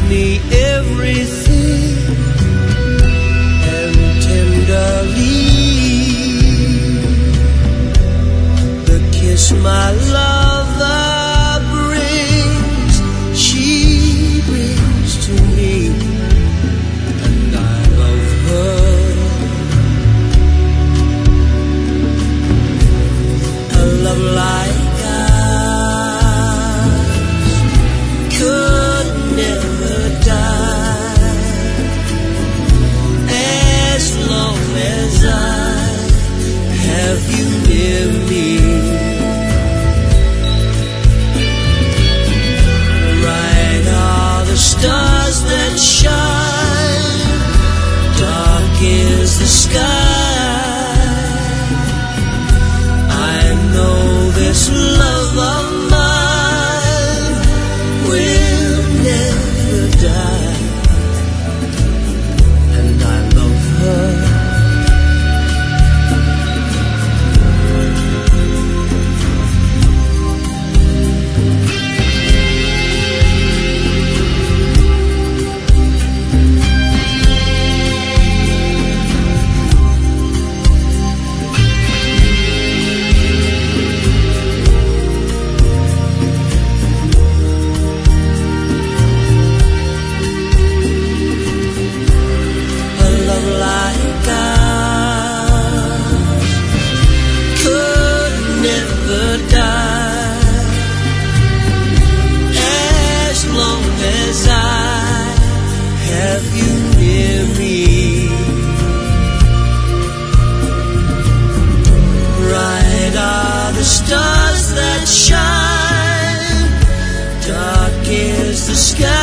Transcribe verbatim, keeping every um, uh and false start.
me everything and tenderly the kiss my lover brings, she brings to me, and I love her. A love like ours could never die as long as I have you near me. Bright are the stars that shine, dark is the sky. I know this love of mine will never die, and I love her. Stars that shine, dark is the sky.